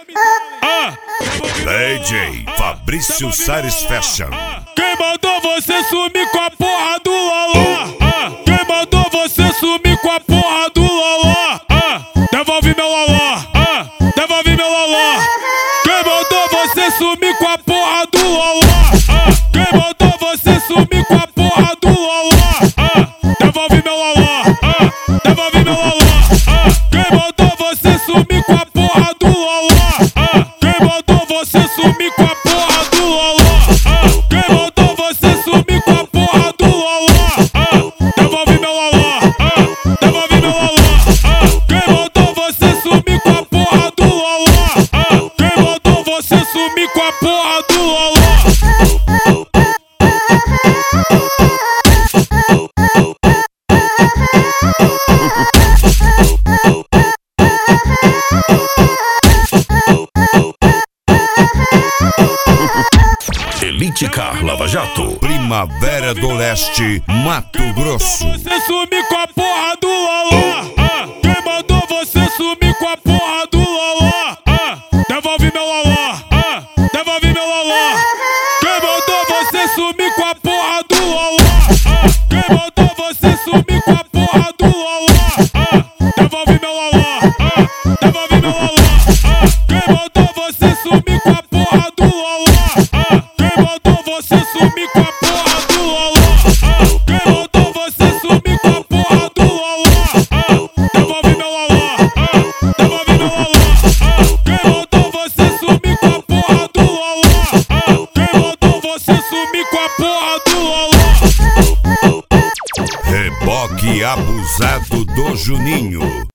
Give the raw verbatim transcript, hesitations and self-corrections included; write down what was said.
Ah, D J Fabrício Sares Fashion. quem mandou você sumir com a porra do loló? Ah, quem mandou você sumir com a porra do loló? Ah, devolve meu loló. Ah, devolve meu loló. Quem mandou você sumir com a porra do loló? Ah, quem mandou você sumir com a porra do loló? Ah, devolve meu loló. Ah, devolve meu loló. Ah, quem mandou você sumir com a porra do loló? Ah, quem mandou você sumir com a porra do loló? Ah, quem mandou você sumir com a porra do loló? Ah, devolve meu loló. Ah, devolve meu loló. Ah, quem mandou você sumir com a porra do loló? Ah, quem mandou você sumir com a porra do loló? Elite Car Lava Jato. Primavera do Leste, Mato Grosso. Você sumir com a porra do loló? Ah, quem mandou você sumir com a porra do loló? Ah, devolve meu loló. Ah, devolve meu loló. Quem mandou você sumir com a porra do loló? Ah, quem mandou você sumir com a porra do loló? Ah, devolve meu loló. Ah, devolve meu loló. Ah, quem mandou você sumir com a porra do loló? Ah, quem mandou você sumir com a porra do loló? Ah, quem mandou você sumir com a porra do loló? Ah, devolve meu loló. Ah, devolve meu loló. Ah, quem mandou você sumir com a porra do loló? Ah, quem mandou você sumir com a porra do loló? Reboque abusado do Juninho.